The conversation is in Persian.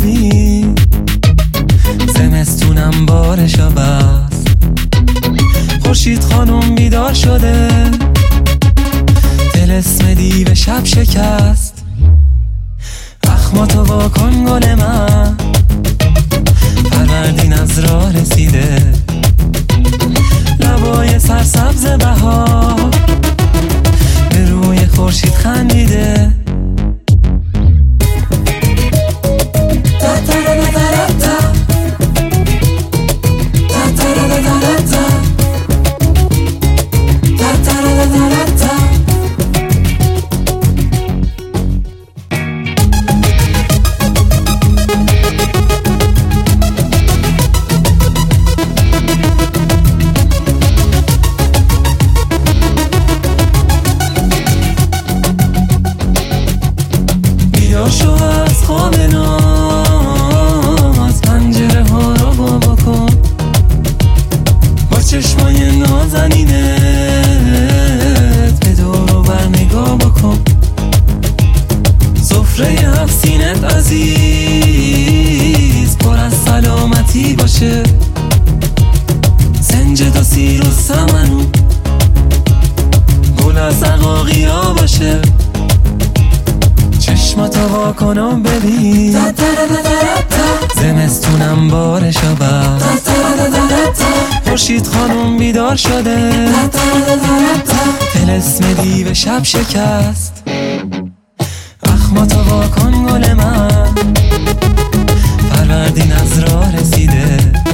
ببین، زمستونم بارشا بست، خورشید خانم بیدار شده، طلسم دیو شب شکست. اخماتو واکن گل من، فروردین از راه رسیده، لبای سرسبز بهار به روی خورشید خندیده. شو از خواب ناز، پنجره ها رو با کن، با چشمای نازنینت به دور و بر نگاه بکن. سفره هفت سینت عزیز پر از سلامتی باشه، سنجد و سیر و سمنو گل از عقاقیا باشه. چشماتو واکن و ببین، زمستونم بارشا بست، خورشید خانم بیدار شده، طلسم دیو شب شکست. اخماتو واکن گل من، فروردین از راه رسیده،